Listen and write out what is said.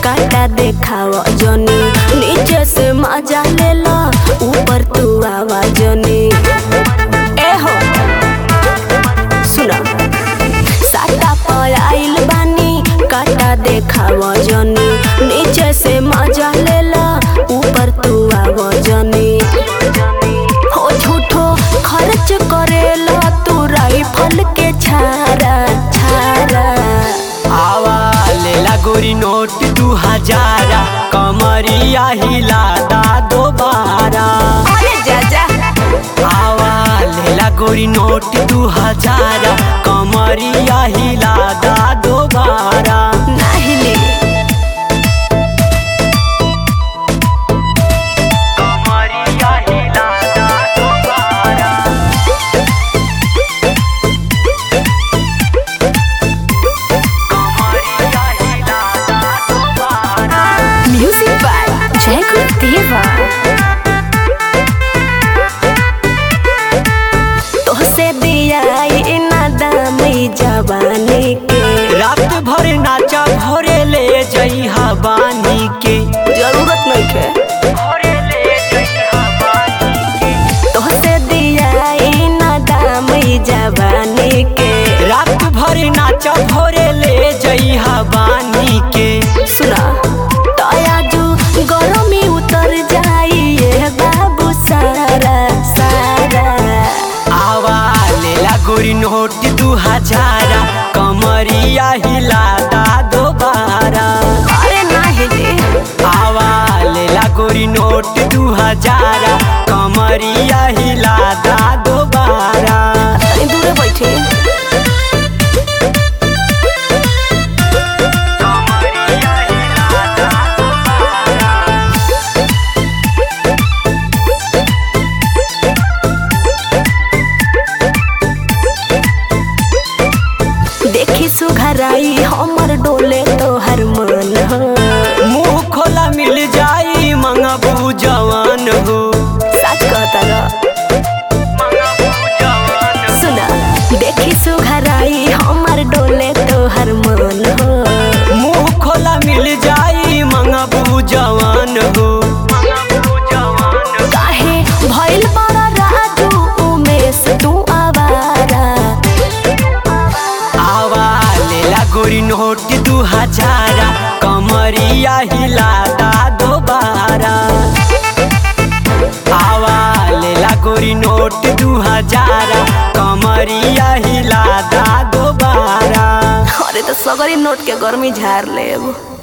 काटा देखावा जनी नीचे से मजा लेला ऊपर तू आवा जनी ए हो सुना साटा पर आइल बानी काटा देखावा जनी नीचे से मजा लेला ऊपर तू आवा जनी हो झूठो खर्च करेला तू राइफल के छारा छारा आवा लेला गोरी नोट 2000 कमरिया हिला दा दोबारा। अरे जा जा आवा लेला गोरी नोट 2000 कमरिया हिला दा दोबारा। नहीं ले कमरिया हिला दा दोबारा। कमरिया हिला दा दोबारा। म्यूजिक बाय जय गुरुदेवा तोहसे दिया ना दाम जवानी के रात भर नाचा भरे ले जइहा बानी के। जरूरत नहीं के भरे ले जइहा बानी के। तोहसे दिया ना दाम जवानी के रात भर नाचा भरे ले जइहा बानी के। सुना तयाजू गरमी उतर जाइए बाबू सारा सारा आवा लेला गोरी नोट 2000 कमरिया हिला दा दोबारा। अरे नाही रे आवा लेला गोरी नोट 2000 कमरिया हिला दा दोबारा। तनी दूरे बैठे कमरिया हिला दा दोबारा। देखी सुघराई हमर डोले तोहर मन हो मुँह खोला मिल जाई मंगबू जवान हो। सच कहता रा सुना देखी सुघराई हमर डोले तोहर मन हो मुँह खोला मिल जाई मंगबू जवान हो। काहे भइल बड़ा राजू उमेश तू आवारा आवा लेला गोरी नोट 2000 कमरिया हिला दा दोबारा। आवा लेला गोरी नोट 2000 कमरिया हिला दा दोबारा। अरे तो सगरी नोट के गर्मी झाड़ लेब।